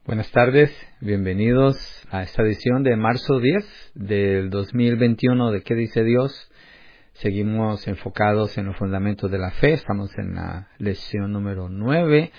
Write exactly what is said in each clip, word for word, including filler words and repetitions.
Buenas tardes, bienvenidos a esta edición de marzo diez del dos mil veintiuno de ¿Qué dice Dios? Seguimos enfocados en los fundamentos de la fe, estamos en la lección número nueve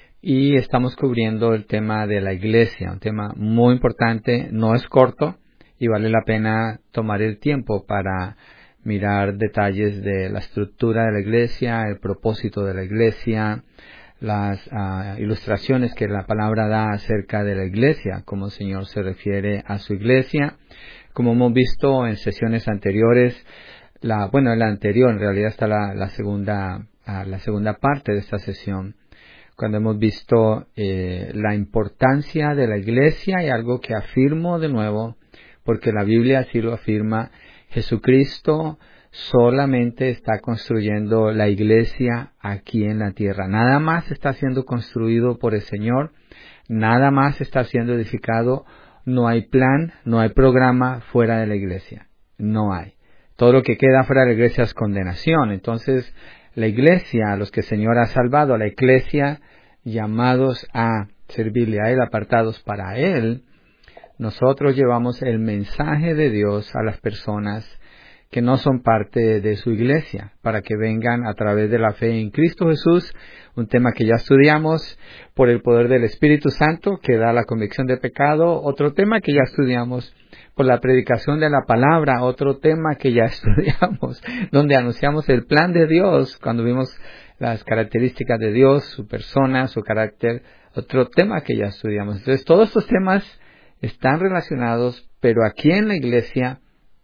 y estamos cubriendo el tema de la iglesia, un tema muy importante, no es corto y vale la pena tomar el tiempo para mirar detalles de la estructura de la iglesia, el propósito de la iglesia, las uh, ilustraciones que la palabra da acerca de la iglesia, cómo el Señor se refiere a su iglesia. Como hemos visto en sesiones anteriores, la bueno, en la anterior, en realidad está la, la segunda uh, la segunda parte de esta sesión, cuando hemos visto eh, la importancia de la iglesia y algo que afirmo de nuevo, porque la Biblia así lo afirma. Jesucristo solamente está construyendo la iglesia aquí en la tierra. Nada más está siendo construido por el Señor. Nada más está siendo edificado. No hay plan, no hay programa fuera de la iglesia. No hay. Todo lo que queda fuera de la iglesia es condenación. Entonces, la iglesia, a los que el Señor ha salvado, a la iglesia, llamados a servirle a Él, apartados para Él, nosotros llevamos el mensaje de Dios a las personas que no son parte de su iglesia, para que vengan a través de la fe en Cristo Jesús, un tema que ya estudiamos, por el poder del Espíritu Santo, que da la convicción de pecado, otro tema que ya estudiamos, por la predicación de la palabra, otro tema que ya estudiamos, donde anunciamos el plan de Dios, cuando vimos las características de Dios, su persona, su carácter, otro tema que ya estudiamos. Entonces, todos estos temas están relacionados, pero aquí en la iglesia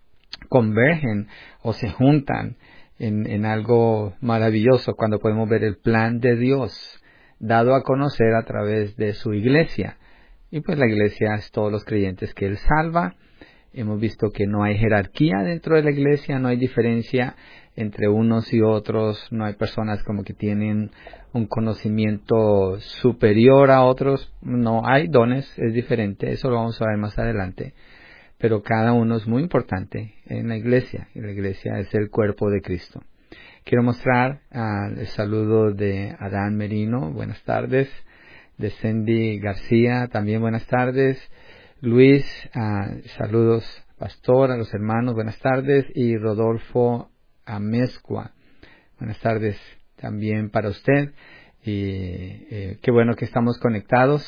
convergen o se juntan en, en algo maravilloso cuando podemos ver el plan de Dios dado a conocer a través de su iglesia. Y pues la iglesia es todos los creyentes que Él salva. Hemos visto que no hay jerarquía dentro de la iglesia, no hay diferencia entre unos y otros, no hay personas como que tienen un conocimiento superior a otros, no hay dones, es diferente, eso lo vamos a ver más adelante. Pero cada uno es muy importante en la iglesia, y la iglesia es el cuerpo de Cristo. Quiero mostrar uh, el saludo de Adán Merino, buenas tardes, de Cindy García, también buenas tardes, Luis, uh, saludos pastor, a los hermanos, buenas tardes, y Rodolfo Amezcua, buenas tardes también para usted, y eh, qué bueno que estamos conectados.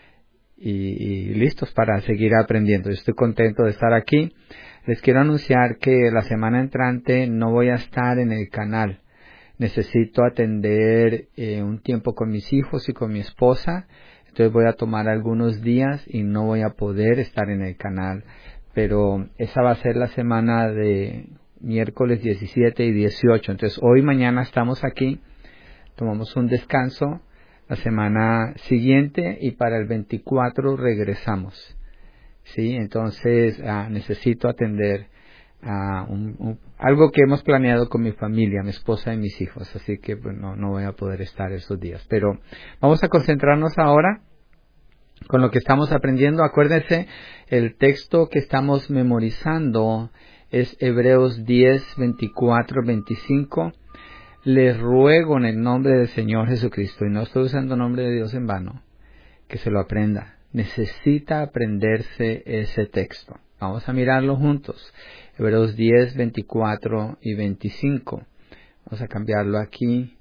Y, y listos para seguir aprendiendo. Estoy contento de estar aquí. Les quiero anunciar que la semana entrante no voy a estar en el canal. Necesito atender eh, un tiempo con mis hijos y con mi esposa. Entonces voy a tomar algunos días y no voy a poder estar en el canal. Pero esa va a ser la semana de miércoles diecisiete y dieciocho. Entonces hoy y mañana estamos aquí. Tomamos un descanso. La semana siguiente y para el veinticuatro regresamos. ¿Sí? Entonces ah, necesito atender a un, un, algo que hemos planeado con mi familia, mi esposa y mis hijos. Así que pues, no, no voy a poder estar esos días. Pero vamos a concentrarnos ahora con lo que estamos aprendiendo. Acuérdense, el texto que estamos memorizando es Hebreos diez, veinticuatro, veinticinco. Les ruego en el nombre del Señor Jesucristo, y no estoy usando el nombre de Dios en vano, que se lo aprenda. Necesita aprenderse ese texto. Vamos a mirarlo juntos. Hebreos diez, veinticuatro y veinticinco. Vamos a cambiarlo aquí,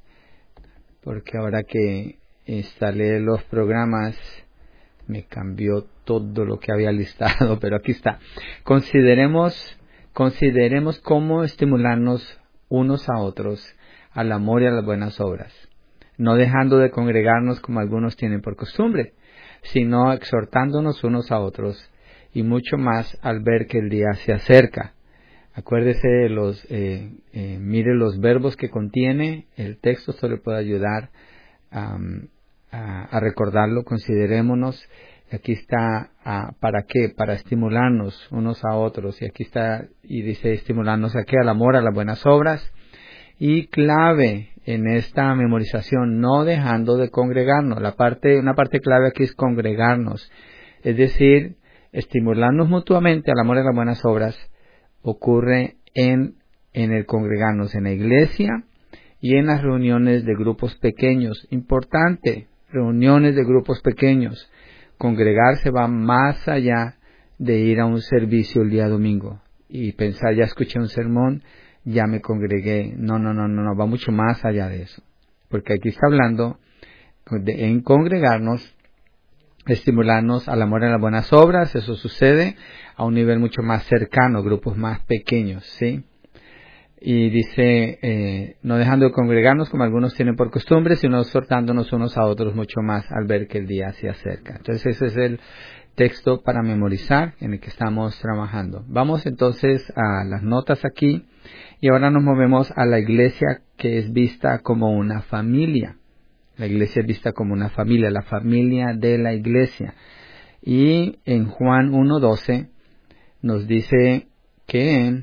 porque ahora que instalé los programas, me cambió todo lo que había listado, pero aquí está. Consideremos, consideremos cómo estimularnos unos a otros al amor y a las buenas obras, no dejando de congregarnos como algunos tienen por costumbre, sino exhortándonos unos a otros, y mucho más al ver que el día se acerca. Acuérdese de los, eh, eh, mire los verbos que contiene el texto, esto le puede ayudar um, a, a recordarlo. Considerémonos, aquí está, uh, ¿para qué? Para estimularnos unos a otros, y aquí está, y dice estimularnos a qué, al amor, a las buenas obras. Y clave en esta memorización, no dejando de congregarnos. La parte, una parte clave aquí es congregarnos. Es decir, estimularnos mutuamente al amor y a las buenas obras ocurre en, en el congregarnos en la iglesia y en las reuniones de grupos pequeños. Importante, reuniones de grupos pequeños. congregarse va más allá de ir a un servicio el día domingo y pensar, ya escuché un sermón, ya me congregué. No, no, no, no, no, va mucho más allá de eso. Porque aquí está hablando de, en congregarnos, estimularnos al amor en las buenas obras. Eso sucede a un nivel mucho más cercano, grupos más pequeños, ¿sí? Y dice, eh, no dejando de congregarnos como algunos tienen por costumbre, sino exhortándonos unos a otros mucho más al ver que el día se acerca. Entonces ese es el texto para memorizar en el que estamos trabajando. Vamos entonces a las notas aquí y ahora nos movemos a la iglesia que es vista como una familia. La iglesia es vista como una familia, la familia de la iglesia. Y en Juan uno doce nos dice que,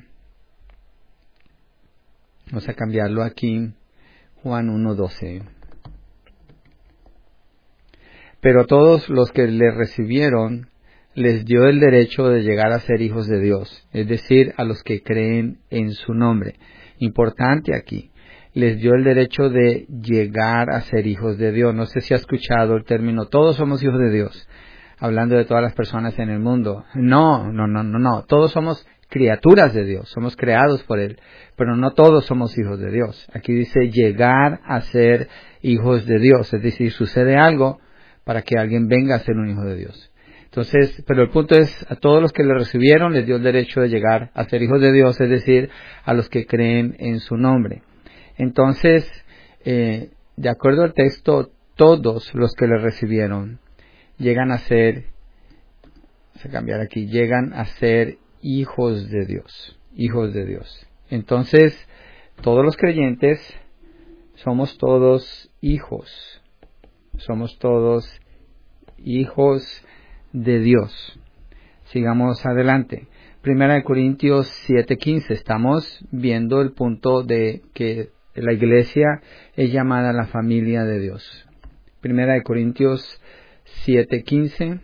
vamos a cambiarlo aquí, Juan uno doce. Pero todos los que le recibieron, les dio el derecho de llegar a ser hijos de Dios, es decir, a los que creen en su nombre. Importante aquí, les dio el derecho de llegar a ser hijos de Dios. No sé si ha escuchado el término, todos somos hijos de Dios, hablando de todas las personas en el mundo. No, no, no, no, no, todos somos criaturas de Dios, somos creados por Él, pero no todos somos hijos de Dios. Aquí dice llegar a ser hijos de Dios, es decir, sucede algo para que alguien venga a ser un hijo de Dios. Entonces, pero el punto es, a todos los que le recibieron les dio el derecho de llegar a ser hijos de Dios, es decir, a los que creen en su nombre. Entonces, eh, de acuerdo al texto, todos los que le recibieron llegan a ser, vamos a cambiar aquí, llegan a ser hijos de Dios, hijos de Dios. Entonces, todos los creyentes somos todos hijos, somos todos hijos de Dios. Sigamos adelante. Primera de Corintios siete quince. Estamos viendo el punto de que la iglesia es llamada la familia de Dios. Primera de Corintios siete quince.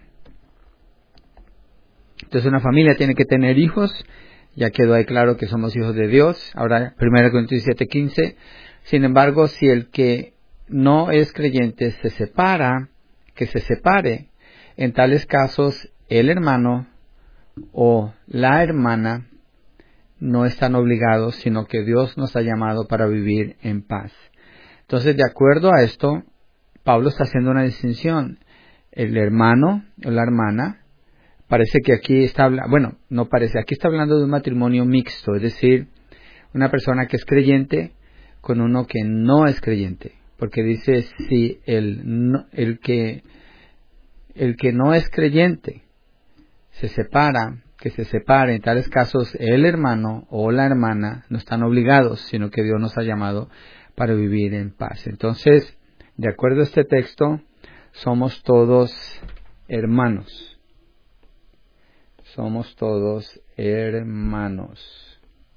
Entonces una familia tiene que tener hijos. Ya quedó ahí claro que somos hijos de Dios. Ahora, Primera de Corintios siete quince. Sin embargo, si el que no es creyente se separa, que se separe. En tales casos, el hermano o la hermana no están obligados, sino que Dios nos ha llamado para vivir en paz. Entonces, de acuerdo a esto, Pablo está haciendo una distinción. El hermano o la hermana, parece que aquí está hablando, bueno, no parece, aquí está hablando de un matrimonio mixto, es decir, una persona que es creyente con uno que no es creyente. Porque dice, si el, no, el que el que no es creyente se separa, que se separe, en tales casos el hermano o la hermana no están obligados, sino que Dios nos ha llamado para vivir en paz. Entonces, de acuerdo a este texto, somos todos hermanos. Somos todos hermanos.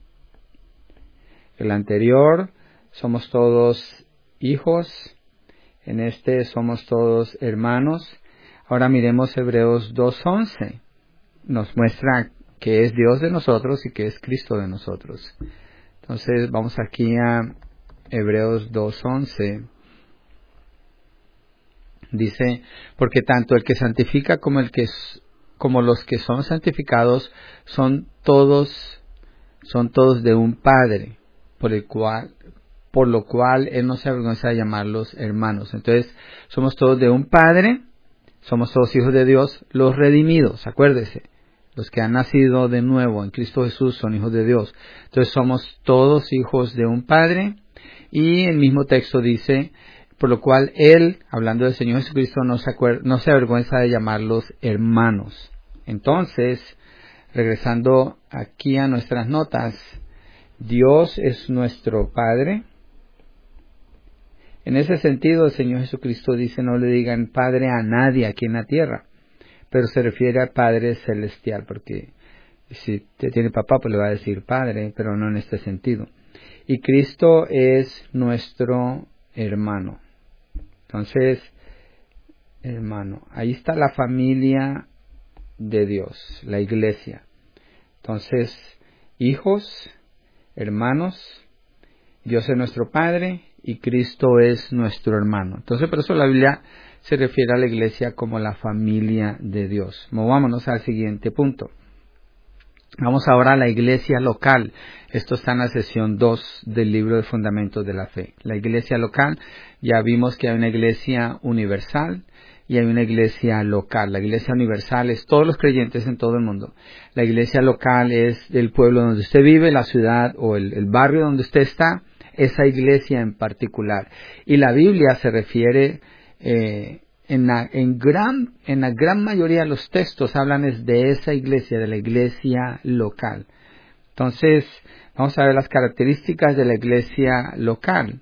El anterior, somos todos hijos. En este somos todos hermanos. Ahora miremos Hebreos dos once. Nos muestra que es Dios de nosotros y que es Cristo de nosotros. Entonces vamos aquí a Hebreos dos once. Dice, porque tanto el que santifica como el que como los que son santificados son todos son todos de un Padre, por el cual por lo cual él no se avergüenza de llamarlos hermanos. Entonces, somos todos de un Padre. Somos todos hijos de Dios, los redimidos, acuérdese, los que han nacido de nuevo en Cristo Jesús son hijos de Dios. Entonces somos todos hijos de un Padre, y el mismo texto dice, por lo cual Él, hablando del Señor Jesucristo, no se, acuer- no se avergüenza de llamarlos hermanos. Entonces, regresando aquí a nuestras notas, Dios es nuestro Padre. En ese sentido, el Señor Jesucristo dice, no le digan Padre a nadie aquí en la tierra, pero se refiere al Padre Celestial, porque si te tiene papá, pues le va a decir Padre, pero no en este sentido. Y Cristo es nuestro hermano. Entonces, hermano, ahí está la familia de Dios, la iglesia. Entonces, hijos, hermanos, Dios es nuestro Padre y Cristo es nuestro hermano. Entonces, por eso la Biblia se refiere a la iglesia como la familia de Dios. Movámonos al siguiente punto. Vamos ahora a la iglesia local. Esto está en la sesión dos del libro de Fundamentos de la Fe. La iglesia local, ya vimos que hay una iglesia universal y hay una iglesia local. La iglesia universal es todos los creyentes en todo el mundo. La iglesia local es el pueblo donde usted vive, la ciudad o el, el barrio donde usted está, esa iglesia en particular. Y la Biblia se refiere eh, En la, en, gran, en la gran mayoría de los textos hablan es de esa iglesia, de la iglesia local. Entonces, vamos a ver las características de la iglesia local.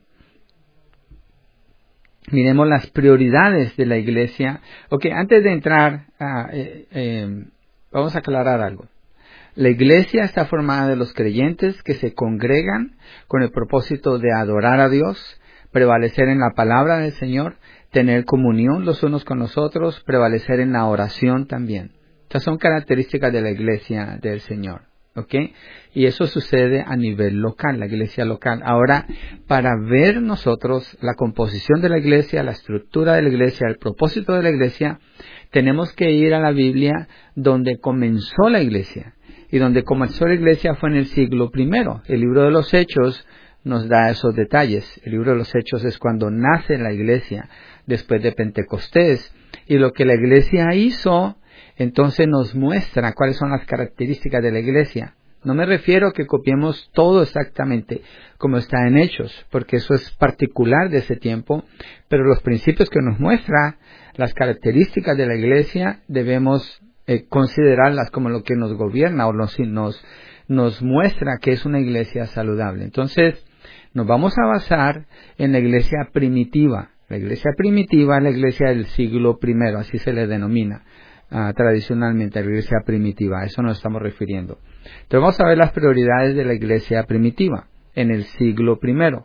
Miremos las prioridades de la iglesia. Ok, antes de entrar, uh, eh, eh, vamos a aclarar algo. La iglesia está formada de los creyentes que se congregan con el propósito de adorar a Dios, prevalecer en la palabra del Señor, tener comunión los unos con los otros, prevalecer en la oración también. Estas son características de la iglesia del Señor, ¿ok? Y eso sucede a nivel local, la iglesia local. Ahora, para ver nosotros la composición de la iglesia, la estructura de la iglesia, el propósito de la iglesia, tenemos que ir a la Biblia donde comenzó la iglesia. Y donde comenzó la iglesia fue en el siglo primero. El libro de los Hechos nos da esos detalles. El libro de los Hechos es cuando nace la iglesia después de Pentecostés. Y lo que la iglesia hizo, entonces nos muestra cuáles son las características de la iglesia. No me refiero a que copiemos todo exactamente como está en Hechos, porque eso es particular de ese tiempo, pero los principios que nos muestra, las características de la iglesia, debemos eh, considerarlas como lo que nos gobierna o nos, nos, nos muestra que es una iglesia saludable. Entonces, nos vamos a basar en la iglesia primitiva. La iglesia primitiva es la iglesia del siglo primero, así se le denomina uh, tradicionalmente, la iglesia primitiva. A eso nos estamos refiriendo. Entonces vamos a ver las prioridades de la iglesia primitiva en el siglo primero.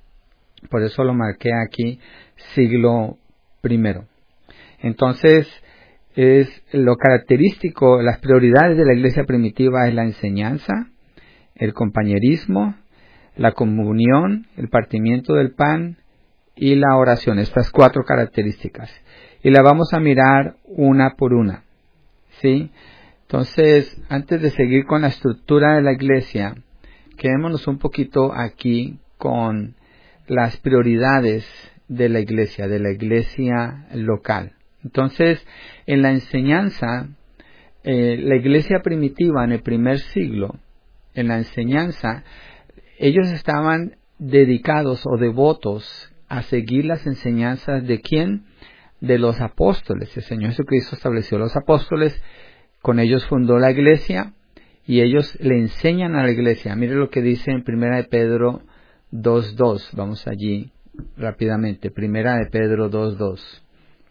Por eso lo marqué aquí, siglo primero. Entonces, es lo característico, las prioridades de la iglesia primitiva es la enseñanza, el compañerismo, la comunión, el partimiento del pan y la oración. Estas cuatro características. Y las vamos a mirar una por una. ¿Sí? Entonces, antes de seguir con la estructura de la iglesia, quedémonos un poquito aquí con las prioridades de la iglesia, de la iglesia local. Entonces, en la enseñanza, eh, la iglesia primitiva en el primer siglo, en la enseñanza, ellos estaban dedicados o devotos a seguir las enseñanzas de quién? De los apóstoles. El Señor Jesucristo estableció los apóstoles, con ellos fundó la iglesia y ellos le enseñan a la iglesia. Mire lo que dice en Primera de Pedro dos dos. Vamos allí rápidamente. Primera de Pedro dos dos.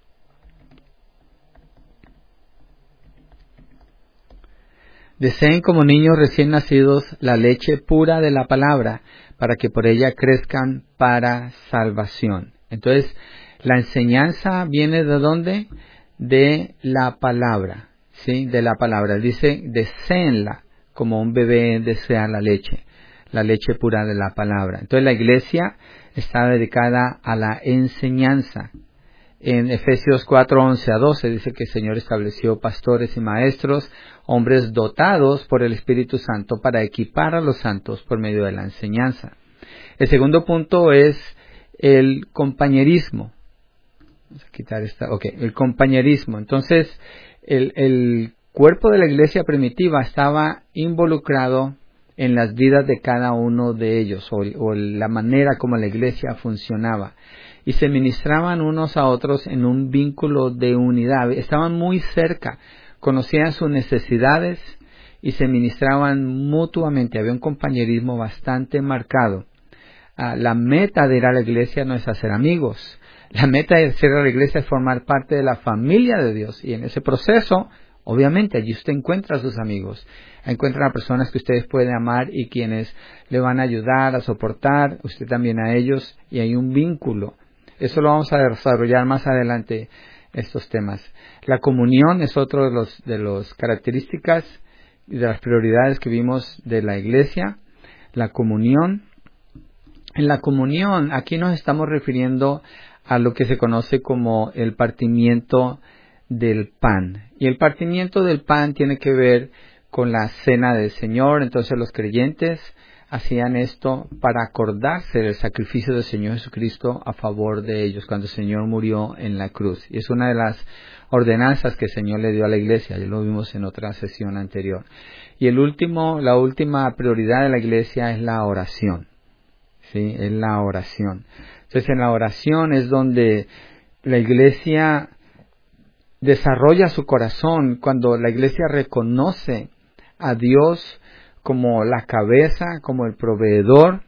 Deseen como niños recién nacidos la leche pura de la palabra, para que por ella crezcan para salvación. Entonces, la enseñanza viene de ¿dónde? De la palabra, ¿sí? De la palabra. Dice, deseenla como un bebé desea la leche, la leche pura de la palabra. Entonces, la iglesia está dedicada a la enseñanza. En Efesios cuatro, once a doce dice que el Señor estableció pastores y maestros, hombres dotados por el Espíritu Santo para equipar a los santos por medio de la enseñanza. El segundo punto es el compañerismo. Vamos a quitar esta. Ok, el compañerismo. Entonces, el, el cuerpo de la iglesia primitiva estaba involucrado en las vidas de cada uno de ellos, o, o la manera como la iglesia funcionaba. Y se ministraban unos a otros en un vínculo de unidad. Estaban muy cerca, conocían sus necesidades y se ministraban mutuamente. Había un compañerismo bastante marcado. Ah, la meta de ir a la iglesia no es hacer amigos. La meta de ir a la iglesia es formar parte de la familia de Dios. Y en ese proceso, obviamente, allí usted encuentra a sus amigos. Encuentra a personas que ustedes pueden amar y quienes le van a ayudar, a soportar, usted también a ellos. Y hay un vínculo. Eso lo vamos a desarrollar más adelante, estos temas. La comunión es otro de los de las características y de las prioridades que vimos de la iglesia. La comunión. En la comunión, aquí nos estamos refiriendo a lo que se conoce como el partimiento del pan. Y el partimiento del pan tiene que ver con la cena del Señor. Entonces los creyentes hacían esto para acordarse del sacrificio del Señor Jesucristo a favor de ellos cuando el Señor murió en la cruz. Y es una de las ordenanzas que el Señor le dio a la iglesia. Ya lo vimos en otra sesión anterior. Y el último, la última prioridad de la iglesia es la oración. Sí, es la oración. Entonces en la oración es donde la iglesia desarrolla su corazón, cuando la iglesia reconoce a Dios como la cabeza, como el proveedor,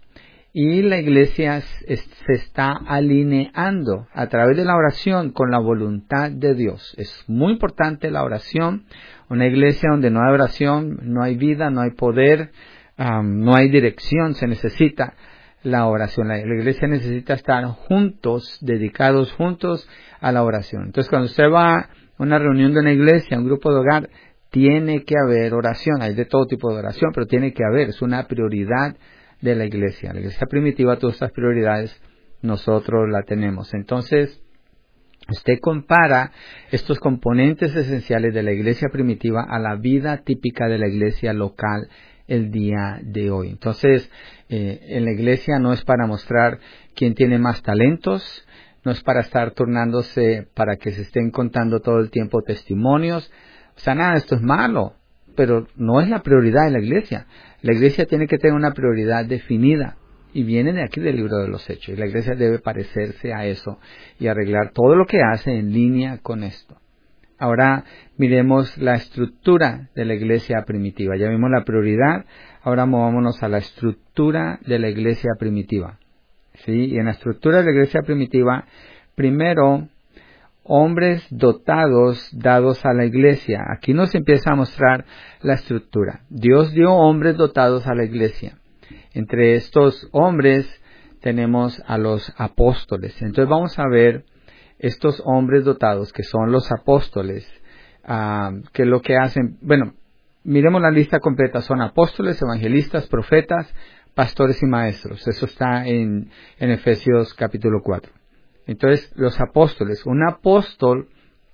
y la iglesia se está alineando a través de la oración con la voluntad de Dios. Es muy importante la oración. Una iglesia donde no hay oración, no hay vida, no hay poder, um, no hay dirección. Se necesita la oración. La, la iglesia necesita estar juntos, dedicados juntos a la oración. Entonces, cuando usted va a una reunión de una iglesia, un grupo de hogar, tiene que haber oración. Hay de todo tipo de oración, pero tiene que haber. Es una prioridad de la iglesia. La iglesia primitiva, todas estas prioridades, nosotros la tenemos. Entonces, usted compara estos componentes esenciales de la iglesia primitiva a la vida típica de la iglesia local el día de hoy. Entonces, eh, en la iglesia no es para mostrar quién tiene más talentos, no es para estar turnándose para que se estén contando todo el tiempo testimonios. O sea, nada, esto es malo, pero no es la prioridad de la iglesia. La iglesia tiene que tener una prioridad definida y viene de aquí del libro de los Hechos. Y la iglesia debe parecerse a eso y arreglar todo lo que hace en línea con esto. Ahora miremos la estructura de la iglesia primitiva. Ya vimos la prioridad, ahora movámonos a la estructura de la iglesia primitiva. ¿Sí? Y en la estructura de la iglesia primitiva, primero, hombres dotados dados a la iglesia. Aquí nos empieza a mostrar la estructura. Dios dio hombres dotados a la iglesia. Entre estos hombres tenemos a los apóstoles. Entonces vamos a ver estos hombres dotados que son los apóstoles, uh, que lo que hacen, bueno, miremos la lista completa. Son apóstoles, evangelistas, profetas, pastores y maestros. Eso está en, en Efesios capítulo cuatro. Entonces, los apóstoles, un apóstol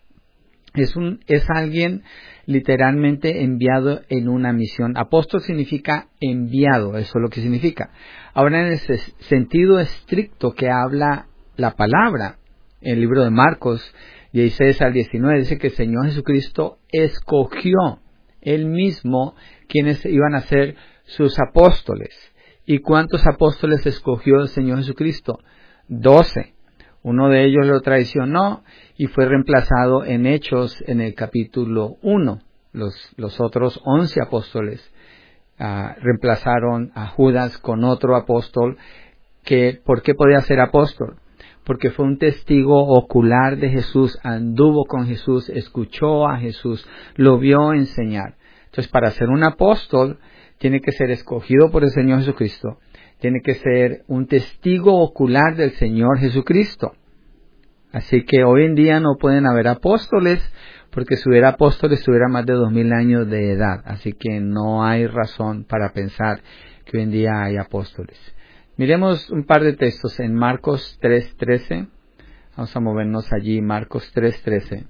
es un es alguien literalmente enviado en una misión. Apóstol significa enviado, eso es lo que significa. Ahora, en ese sentido estricto que habla la palabra, en el libro de Marcos, dieciséis al diecinueve, dice que el Señor Jesucristo escogió Él mismo quienes iban a ser sus apóstoles. ¿Y cuántos apóstoles escogió el Señor Jesucristo? Doce. Uno de ellos lo traicionó y fue reemplazado en Hechos en el capítulo uno. Los, los otros once apóstoles uh, reemplazaron a Judas con otro apóstol. Que, ¿por qué podía ser apóstol? Porque fue un testigo ocular de Jesús, anduvo con Jesús, escuchó a Jesús, lo vio enseñar. Entonces, para ser un apóstol, tiene que ser escogido por el Señor Jesucristo. Tiene que ser un testigo ocular del Señor Jesucristo. Así que hoy en día no pueden haber apóstoles, porque si hubiera apóstoles tuviera más de dos mil años de edad. Así que no hay razón para pensar que hoy en día hay apóstoles. Miremos un par de textos en Marcos tres trece. Vamos a movernos allí, Marcos tres trece,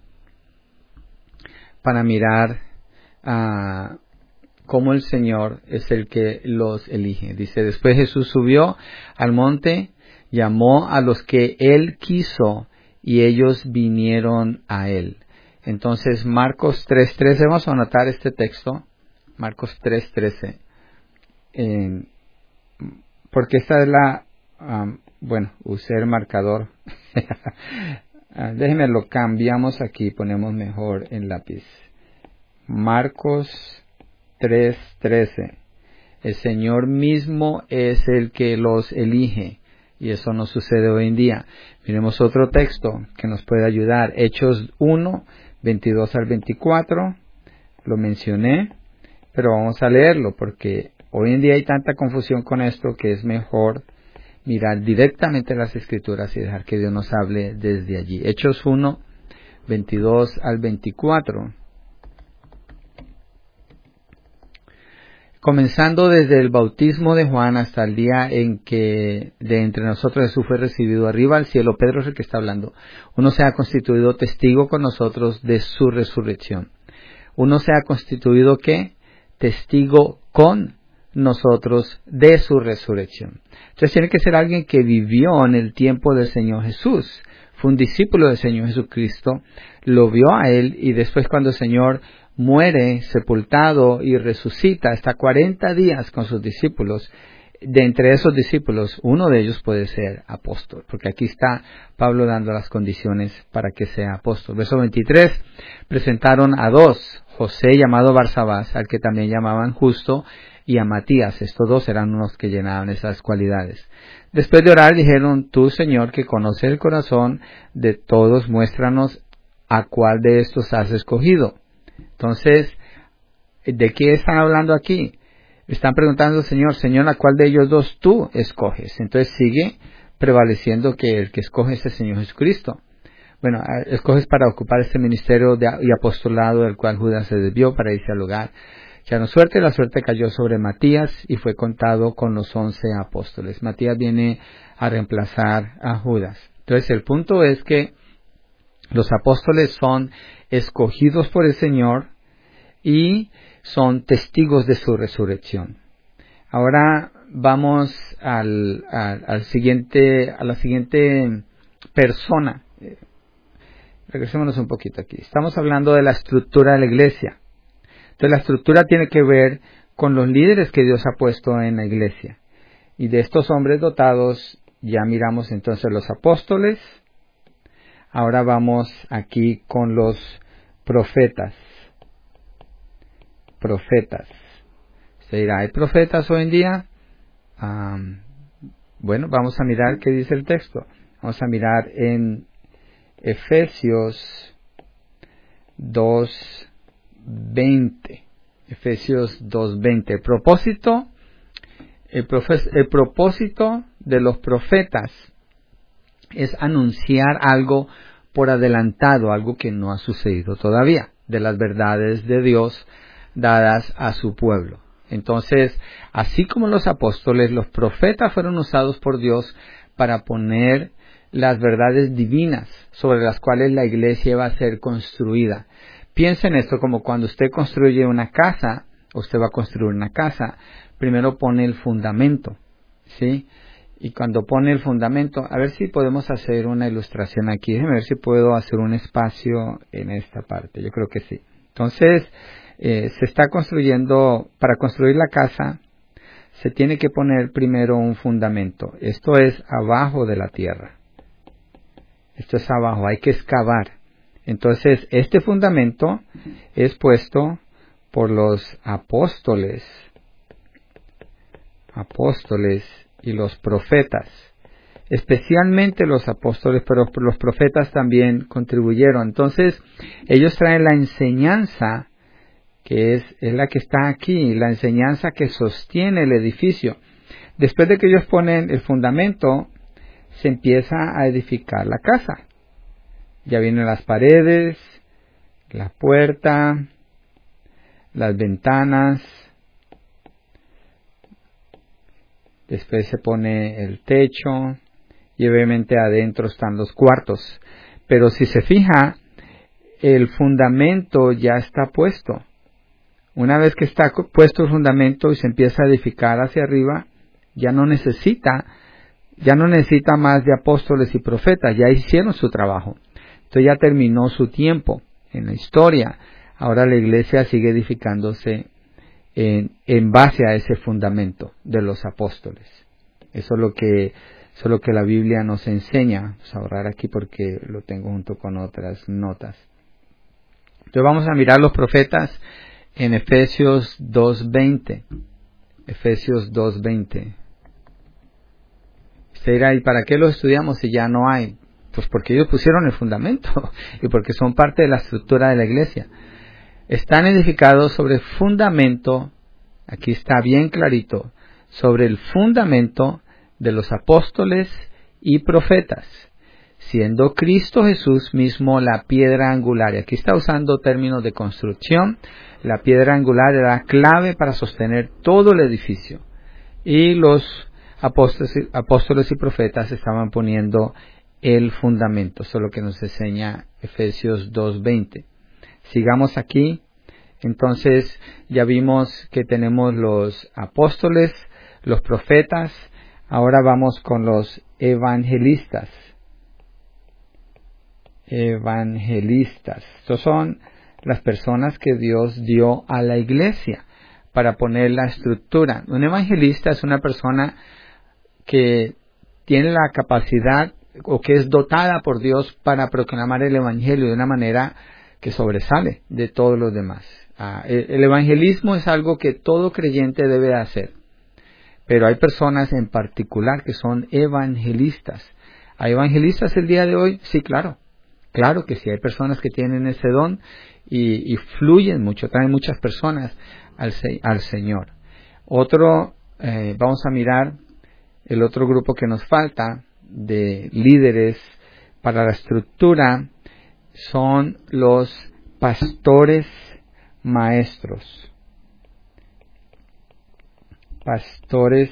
para mirar a... Uh, cómo el Señor es el que los elige. Dice, después Jesús subió al monte, llamó a los que Él quiso y ellos vinieron a Él. Entonces, Marcos tres trece, vamos a anotar este texto, Marcos tres trece, eh, porque esta es la, um, bueno, usé el marcador. uh, déjenme lo cambiamos aquí, ponemos mejor en lápiz. Marcos tres trece. El Señor mismo es el que los elige y eso no sucede hoy en día. Miremos otro texto que nos puede ayudar. Hechos uno, veintidós al veinticuatro. Lo mencioné, pero vamos a leerlo porque hoy en día hay tanta confusión con esto que es mejor mirar directamente las Escrituras y dejar que Dios nos hable desde allí. Hechos uno, veintidós al veinticuatro. comenzando desde el bautismo de Juan hasta el día en que de entre nosotros Jesús fue recibido arriba al cielo. Pedro es el que está hablando. Uno se ha constituido testigo con nosotros de su resurrección. Uno se ha constituido, ¿qué? Testigo con nosotros de su resurrección. Entonces tiene que ser alguien que vivió en el tiempo del Señor Jesús. Fue un discípulo del Señor Jesucristo, lo vio a Él y después cuando el Señor muere, sepultado y resucita, está cuarenta días con sus discípulos. De entre esos discípulos, uno de ellos puede ser apóstol, porque aquí está Pablo dando las condiciones para que sea apóstol. Verso veintitrés, presentaron a dos, José llamado Barsabás, al que también llamaban Justo, y a Matías. Estos dos eran unos que llenaban esas cualidades. Después de orar dijeron, tú Señor que conoces el corazón de todos, muéstranos a cuál de estos has escogido. Entonces, ¿de qué están hablando aquí? Están preguntando, Señor, Señor, ¿a cuál de ellos dos tú escoges? Entonces sigue prevaleciendo que el que escoge es el Señor Jesucristo. Bueno, escoges para ocupar este ministerio de, y apostolado del cual Judas se desvió para irse al lugar. Ya no suerte, la suerte cayó sobre Matías y fue contado con los once apóstoles. Matías viene a reemplazar a Judas. Entonces el punto es que los apóstoles son escogidos por el Señor y son testigos de su resurrección. Ahora vamos al, al, al siguiente, a la siguiente persona. Regresémonos un poquito aquí. Estamos hablando de la estructura de la iglesia. Entonces la estructura tiene que ver con los líderes que Dios ha puesto en la iglesia. Y de estos hombres dotados ya miramos entonces los apóstoles. Ahora vamos aquí con los profetas. Profetas. Se dirá, ¿hay profetas hoy en día? Um, bueno, vamos a mirar qué dice el texto. Vamos a mirar en Efesios dos veinte. Efesios dos veinte. El propósito, el, profes, el propósito de los profetas es anunciar algo por adelantado, algo que no ha sucedido todavía, de las verdades de Dios dadas a su pueblo. Entonces, así como los apóstoles, los profetas fueron usados por Dios para poner las verdades divinas sobre las cuales la iglesia va a ser construida. Piensa en esto como cuando usted construye una casa, usted va a construir una casa, primero pone el fundamento, ¿sí? Y cuando pone el fundamento, a ver si podemos hacer una ilustración aquí, déjeme ver si puedo hacer un espacio en esta parte, yo creo que sí. Entonces, eh, se está construyendo, para construir la casa, se tiene que poner primero un fundamento. Esto es abajo de la tierra. Esto es abajo, hay que excavar. Entonces, este fundamento es puesto por los apóstoles, apóstoles y los profetas. Especialmente los apóstoles, pero los profetas también contribuyeron. Entonces, ellos traen la enseñanza que es, es la que está aquí, la enseñanza que sostiene el edificio. Después de que ellos ponen el fundamento, se empieza a edificar la casa. Ya vienen las paredes, la puerta, las ventanas. Después se pone el techo y obviamente adentro están los cuartos. Pero si se fija, el fundamento ya está puesto. Una vez que está puesto el fundamento y se empieza a edificar hacia arriba, ya no necesita, ya no necesita más de apóstoles y profetas, ya hicieron su trabajo. Entonces ya terminó su tiempo en la historia. Ahora la iglesia sigue edificándose en, en base a ese fundamento de los apóstoles. Eso es lo que, eso es lo que la Biblia nos enseña. Vamos a ahorrar aquí porque lo tengo junto con otras notas. Entonces vamos a mirar los profetas en Efesios dos veinte. Efesios dos veinte. Usted dirá, ¿y para qué lo estudiamos si ya no hay? Pues porque ellos pusieron el fundamento y porque son parte de la estructura de la iglesia. Están edificados sobre el fundamento, aquí está bien clarito, sobre el fundamento de los apóstoles y profetas. siendo Cristo Jesús mismo la piedra angular. Y aquí está usando términos de construcción. La piedra angular era clave para sostener todo el edificio. Y los apóstoles, apóstoles y profetas estaban poniendo el fundamento. Eso es lo que nos enseña Efesios dos veinte. Sigamos aquí. Entonces ya vimos que tenemos los apóstoles, los profetas. Ahora vamos con los evangelistas. Evangelistas. Estos son las personas que Dios dio a la iglesia para poner la estructura. Un evangelista es una persona que tiene la capacidad o que es dotada por Dios para proclamar el evangelio de una manera que sobresale de todos los demás. Ah, el, el evangelismo es algo que todo creyente debe hacer, pero hay personas en particular que son evangelistas. ¿Hay evangelistas el día de hoy? Sí, claro. Claro que sí, hay personas que tienen ese don y, y fluyen mucho, traen muchas personas al, al Señor. Otro, eh, vamos a mirar el otro grupo que nos falta de líderes para la estructura, son los pastores maestros. Pastores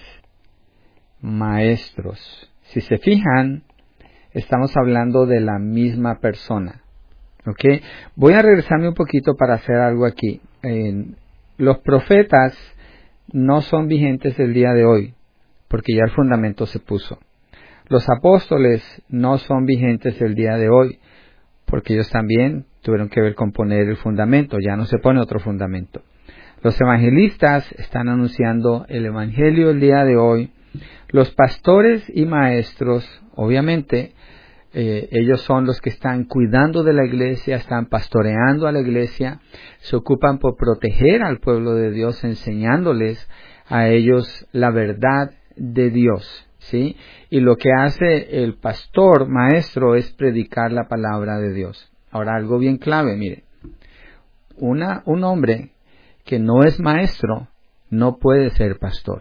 maestros. Si se fijan, estamos hablando de la misma persona. ¿Ok? Voy a regresarme un poquito para hacer algo aquí. Eh, los profetas no son vigentes el día de hoy, porque ya el fundamento se puso. Los apóstoles no son vigentes el día de hoy, porque ellos también tuvieron que ver con poner el fundamento, ya no se pone otro fundamento. Los evangelistas están anunciando el evangelio el día de hoy. Los pastores y maestros, obviamente, eh, ellos son los que están cuidando de la iglesia, están pastoreando a la iglesia, se ocupan por proteger al pueblo de Dios, enseñándoles a ellos la verdad de Dios. ¿Sí? Y lo que hace el pastor maestro es predicar la palabra de Dios. Ahora, algo bien clave, mire, una, un hombre que no es maestro no puede ser pastor.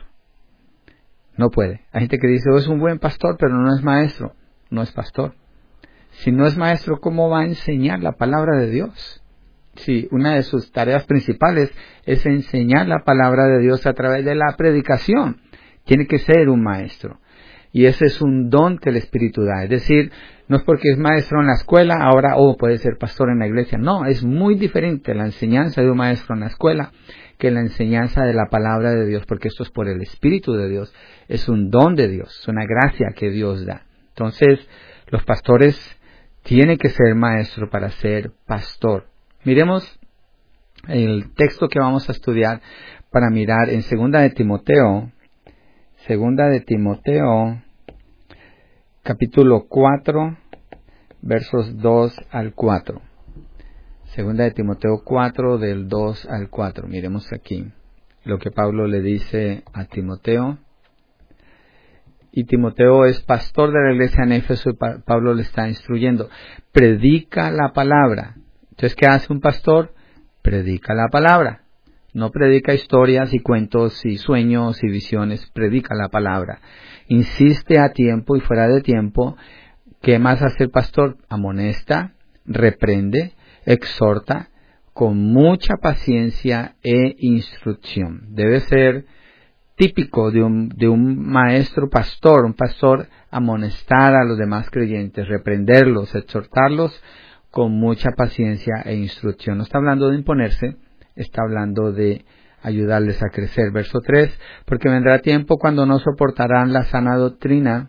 No puede. Hay gente que dice, oh, es un buen pastor, pero no es maestro. No es pastor. Si no es maestro, ¿cómo va a enseñar la palabra de Dios? Sí, una de sus tareas principales es enseñar la palabra de Dios a través de la predicación. Tiene que ser un maestro. Y ese es un don que el Espíritu da. Es decir, no es porque es maestro en la escuela, ahora oh, puede ser pastor en la iglesia. No, es muy diferente la enseñanza de un maestro en la escuela que la enseñanza de la palabra de Dios, porque esto es por el Espíritu de Dios. Es un don de Dios, es una gracia que Dios da. Entonces, los pastores tienen que ser maestro para ser pastor. Miremos el texto que vamos a estudiar para mirar en Segunda de Timoteo. Segunda de Timoteo, capítulo cuatro, versos dos al cuatro. Segunda de Timoteo cuatro, del dos al cuatro. Miremos aquí lo que Pablo le dice a Timoteo. Y Timoteo es pastor de la iglesia en Éfeso y Pablo le está instruyendo. Predica la palabra. Entonces, ¿qué hace un pastor? Predica la palabra. No predica historias y cuentos y sueños y visiones, predica la palabra. Insiste a tiempo y fuera de tiempo. ¿Qué más hace el pastor? Amonesta, reprende, exhorta con mucha paciencia e instrucción. Debe ser típico de un, de un maestro pastor, un pastor amonestar a los demás creyentes, reprenderlos, exhortarlos con mucha paciencia e instrucción. No está hablando de imponerse, está hablando de ayudarles a crecer. Verso tres, porque vendrá tiempo cuando no soportarán la sana doctrina,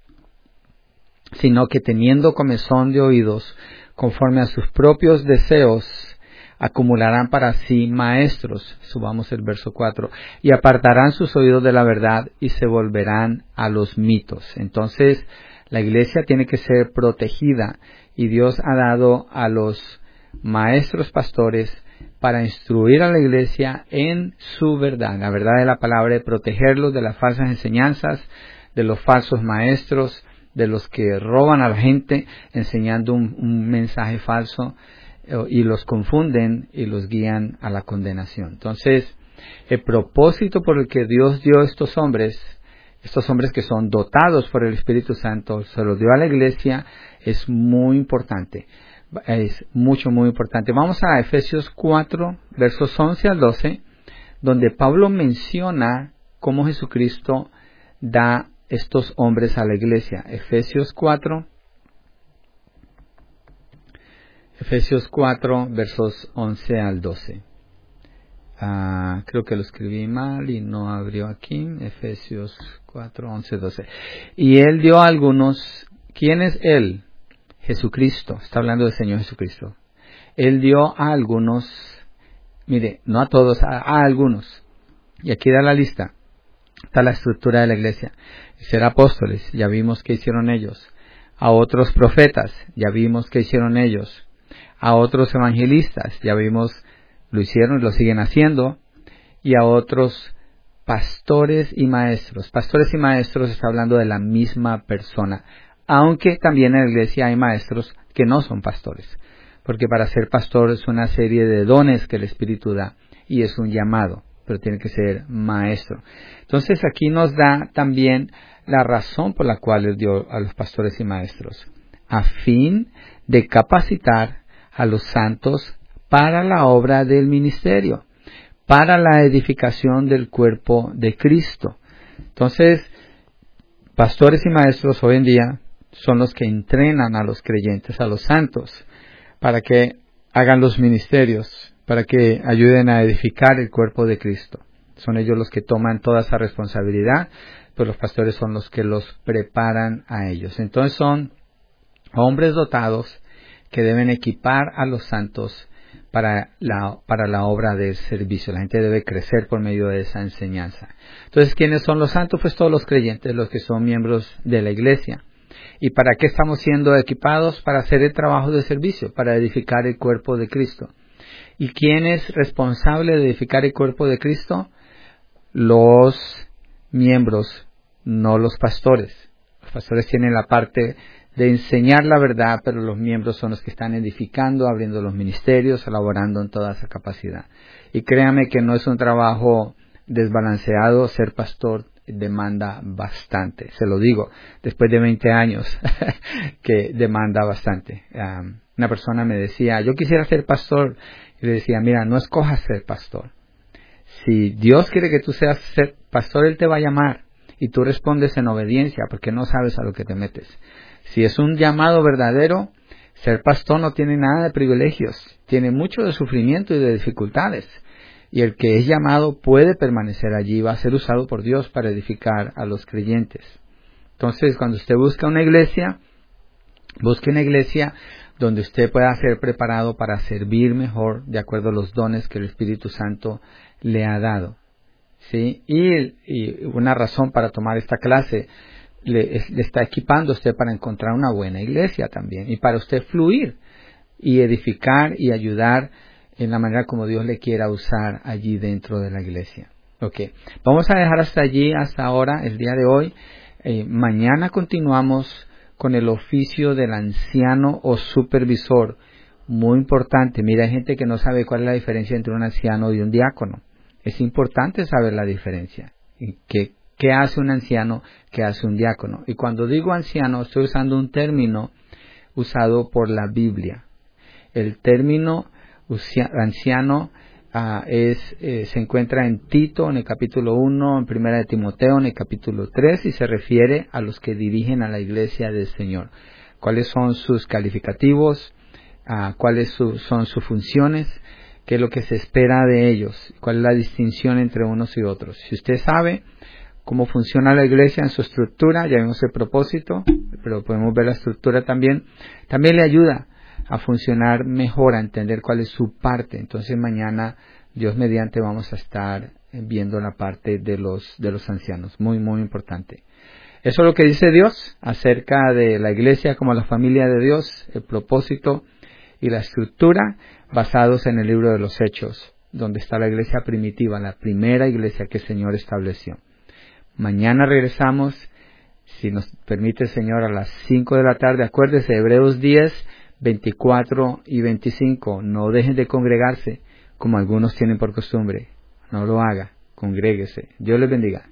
sino que teniendo comezón de oídos, conforme a sus propios deseos, acumularán para sí maestros. Subamos el verso cuatro. Y apartarán sus oídos de la verdad y se volverán a los mitos. Entonces, la iglesia tiene que ser protegida y Dios ha dado a los maestros pastores para instruir a la iglesia en su verdad, la verdad de la palabra, de protegerlos de las falsas enseñanzas, de los falsos maestros, de los que roban a la gente enseñando un, un mensaje falso eh, y los confunden y los guían a la condenación. Entonces, el propósito por el que Dios dio a estos hombres estos hombres que son dotados por el Espíritu Santo, se los dio a la iglesia, es muy importante. Es mucho, muy importante. Vamos a Efesios cuatro, versos once al doce, donde Pablo menciona cómo Jesucristo da estos hombres a la iglesia. Efesios cuatro, Efesios cuatro, versos once al doce. Uh, creo que lo escribí mal y no abrió aquí. Efesios cuatro, once, doce. Y él dio a algunos. ¿Quién es él? Jesucristo. Está hablando del Señor Jesucristo. Él dio a algunos, mire, no a todos, a, a algunos. Y aquí da la lista. Está la estructura de la iglesia. Ser apóstoles, ya vimos que hicieron ellos. A otros profetas, ya vimos que hicieron ellos. A otros evangelistas, ya vimos, lo hicieron y lo siguen haciendo. Y a otros pastores y maestros. Pastores y maestros está hablando de la misma persona. Aunque también en la iglesia hay maestros que no son pastores. Porque para ser pastor es una serie de dones que el Espíritu da. Y es un llamado. Pero tiene que ser maestro. Entonces aquí nos da también la razón por la cual Él dio a los pastores y maestros. A fin de capacitar a los santos para la obra del ministerio. Para la edificación del cuerpo de Cristo. Entonces, pastores y maestros hoy en día son los que entrenan a los creyentes, a los santos, para que hagan los ministerios, para que ayuden a edificar el cuerpo de Cristo. Son ellos los que toman toda esa responsabilidad, pero los pastores son los que los preparan a ellos. Entonces son hombres dotados que deben equipar a los santos para la, para la obra del servicio. La gente debe crecer por medio de esa enseñanza. Entonces, ¿quiénes son los santos? Pues todos los creyentes, los que son miembros de la iglesia. ¿Y para qué estamos siendo equipados? Para hacer el trabajo de servicio, para edificar el cuerpo de Cristo. ¿Y quién es responsable de edificar el cuerpo de Cristo? Los miembros, no los pastores. Los pastores tienen la parte de enseñar la verdad, pero los miembros son los que están edificando, abriendo los ministerios, elaborando en toda esa capacidad. Y créame que no es un trabajo desbalanceado. Ser pastor demanda bastante, se lo digo, después de veinte años que demanda bastante. Um, una persona me decía, yo quisiera ser pastor, y le decía, mira, no escojas ser pastor. Si Dios quiere que tú seas ser pastor, Él te va a llamar, y tú respondes en obediencia, porque no sabes a lo que te metes. Si es un llamado verdadero, ser pastor no tiene nada de privilegios, tiene mucho de sufrimiento y de dificultades. Y el que es llamado puede permanecer allí, va a ser usado por Dios para edificar a los creyentes. Entonces, cuando usted busca una iglesia, busque una iglesia donde usted pueda ser preparado para servir mejor de acuerdo a los dones que el Espíritu Santo le ha dado. ¿Sí? Y, y una razón para tomar esta clase, le, le está equipando a usted para encontrar una buena iglesia también. Y para usted fluir y edificar y ayudar en la manera como Dios le quiera usar allí dentro de la iglesia. Ok, vamos a dejar hasta allí, hasta ahora, el día de hoy. Eh, mañana continuamos con el oficio del anciano o supervisor. Muy importante. Mira, hay gente que no sabe cuál es la diferencia entre un anciano y un diácono. Es importante saber la diferencia. ¿Qué, qué hace un anciano? ¿Qué hace un diácono? Y cuando digo anciano, estoy usando un término usado por la Biblia. El término anciano uh, es, eh, se encuentra en Tito, en el capítulo uno, en Primera de Timoteo, en el capítulo tres, y se refiere a los que dirigen a la iglesia del Señor. ¿Cuáles son sus calificativos? Uh, ¿Cuáles su, son sus funciones? ¿Qué es lo que se espera de ellos? ¿Cuál es la distinción entre unos y otros? Si usted sabe cómo funciona la iglesia en su estructura, ya vimos el propósito, pero podemos ver la estructura también, también le ayuda a funcionar mejor, a entender cuál es su parte. Entonces mañana, Dios mediante, vamos a estar viendo la parte de los de los ancianos, muy muy importante. Eso es lo que dice Dios acerca de la iglesia como la familia de Dios, el propósito y la estructura, basados en el libro de los Hechos, donde está la iglesia primitiva, la primera iglesia que el Señor estableció. Mañana regresamos, si nos permite el Señor, a las cinco de la tarde. Acuérdese, Hebreos diez, veinticuatro y veinticinco. No dejen de congregarse como algunos tienen por costumbre. No lo haga, congréguese. Dios les bendiga.